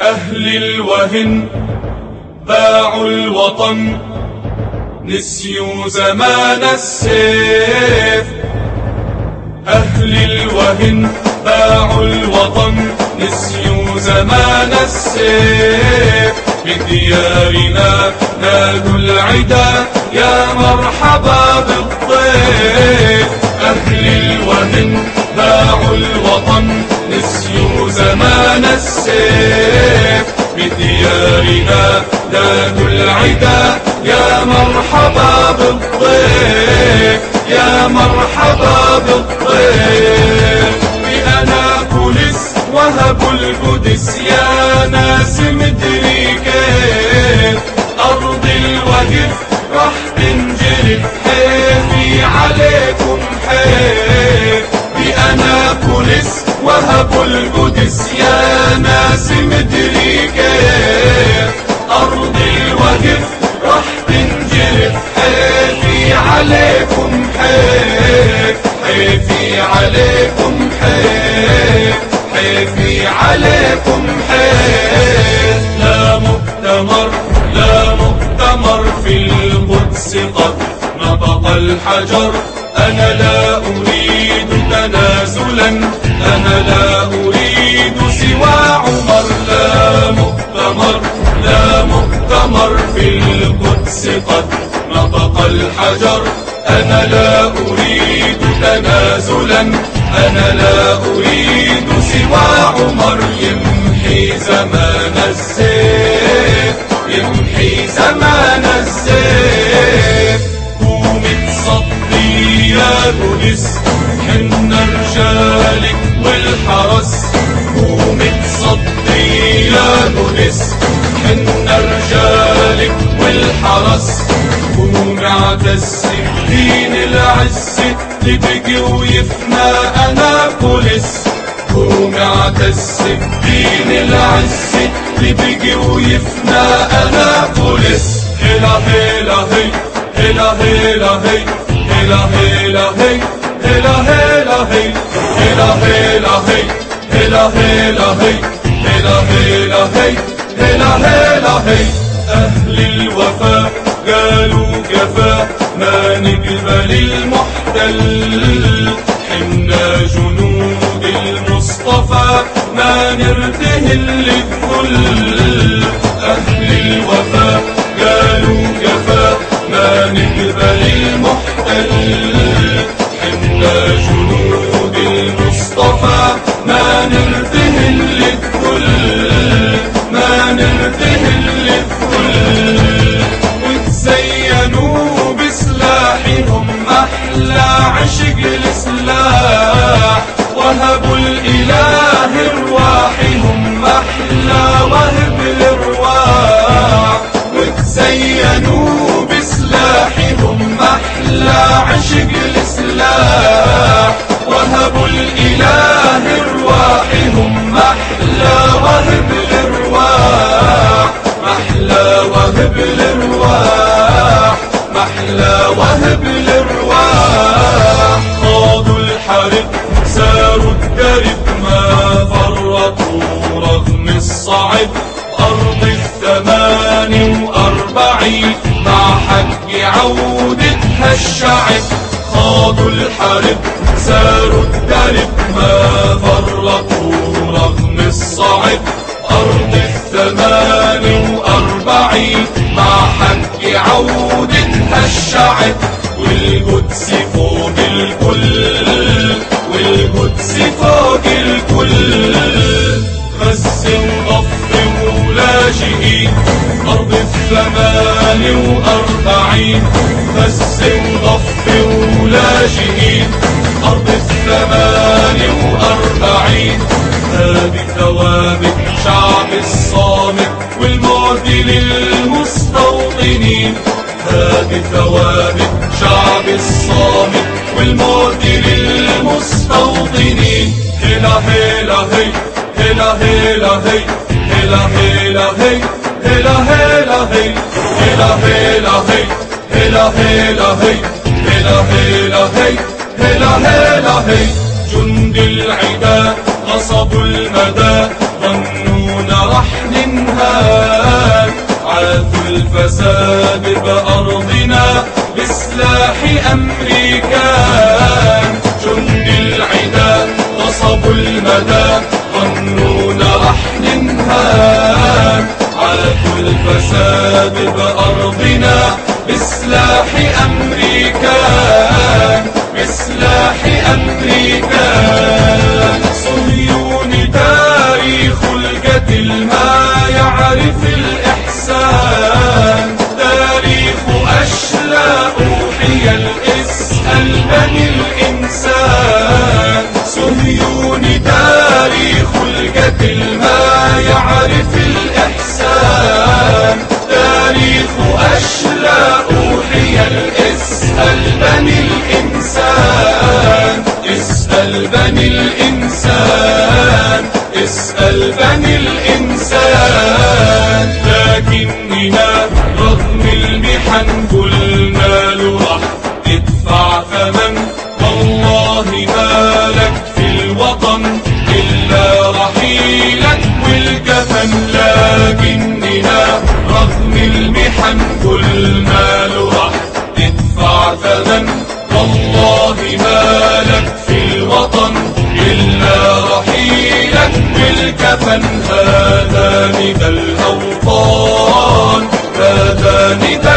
أهل الوهن باعوا الوطن، نسيوا زمان السيف. أهل الوهن باعوا الوطن، نسيوا زمان السيف. بديارنا نادوا العدا، يا مرحبا بالضيف. أهل الوهن باعوا الوطن، نسيوا زمان السيف. بديارنا نادوا العدا، يا مرحبا بالضيف، يا مرحبا بالضيف. بأنابوليس وهبوا القدس، يا ناس مدري كيف. أرض الوهف راح تنجرف، حيفي عليكم حيف. بأنابوليس وهبوا القدس، يا ناس مدري كيف. أرض الوهف راح تنجرف، حيفي عليكم حيف، حيفي عليكم حيف، حيفي عليكم حيف. لا مؤتمر، لا مؤتمر في القدس قد نطق الحجر. أنا لا أريد تنازلا، أنا لا أريد سوى عمر. لا مؤتمر، لا مؤتمر في القدس قد نطق الحجر. أنا لا أريد تنازلا، أنا لا أريد سوى عمر. يمحي زمان السيف، يمحي زمان السيف. قومي تصدي يا قدس، حنا رجالك والحرس. قومي تصدي يا قدس، حنا رجالك والحرس. قومي اعتز بدين العز اللي بقي ويفنى أنابوليس. قومي اعتز بدين العز اللي بقي ويفنى أنابوليس. هلا هلا هي، هلا هلا هي، هلا هلا هي، هلا هلا هي، هلا هلا هي، هلا هلا هي، هلا هلا هي، هلا هلا هي. أهل الوفا قالوا كفى، ما نقبل المحتل. حنا جنود المصطفى، ما نرتهل للذل. أهل الوفا قالوا كفى، ما نقبل المحتل. حنا جنود المصطفى، ما نرتهل للذل، ما نرتهل للذل. وتزينوا بسلاحهم، أحلى عشق السلاح. وهبوا الإله أرواحهم، أحلى وهب الأرواح. وتزينوا بسلاحهم، أحلى عشق السلاح. وهبوا الإله أرواحهم، أحلى وهب الأرواح، محلى وهب الأرواح، محلى وهب الأرواح. خاضوا الحرب ساروا الدرب، ما فرطوا رغم الصعب. أرض 48 مع حق عودتها الشعب. خاضوا الحرب ساروا الدرب، ما فرطوا رغم الصعب. أرض 48 مع حق عودتها الشعب. والقدس فوق الكل، والقدس فوق الكل. غزة وضفة ولاجئين، أرض 48. غزة وضفة ولاجئين، أرض 48. هذه ثوابت شعب الصامت، والموت للمستوطنين. هذه ثوابت شعب الصامت، والموت للمستوطنين. هلا هلا هي، هلا هلا هي، هلا هلا هي، هلا هلا هي، هلا هلا هي، هلا هلا هي، هلا هلا هي، هلا هلا هي. جند العدا غصبوا المدى، ظنونا رح الفساد بأرضنا بسلاح أمريكان. جند العدا نصبوا المدى ظنون راح ننهان. عادوا الفساد بأرضنا بسلاح أمريكان، بسلاح أمريكان. صهيون تاريخ القتل ما يعرف الإحسان، تاريخ أشلاء حيل اسأل بني الإنسان. صهيون تاريخ القتل ما يعرف الإحسان، تاريخ أشلاء حيل اسأل بني الإنسان، اسأل بني الإنسان، اسأل بني الإنسان. لكننا رغم المحن قلنا له راح ندفع ثمن، والله ما لك في الوطن إلا رحيلك والكفن. لكننا رغم المحن قلنا له راح ندفع ثمن، والله ما لك في الوطن إلا رحيلك بالكفن. هذا ندى الأوطان، هذا ندى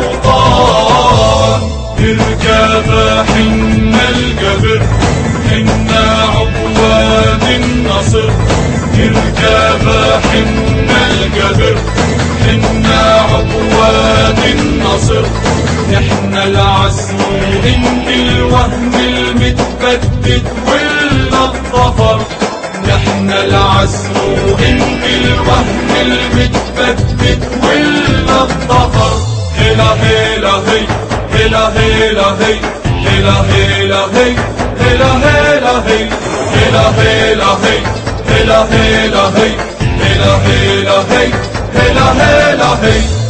الأوطان. اركبا حنا القبر حنا عبواد النصر، اركبا حنا القبر حنا عبواد النصر. نحن العزم وانت الوهم المتبدد ولا الظفر، نحن العزم وانت الوهم المتبدد ولا الظفر. هلا هلا هي هلا هلا هي هلا هلا هي هلا هلا هي هلا هلا هي هلا هلا هي هلا هلا هي هلا هلا هي.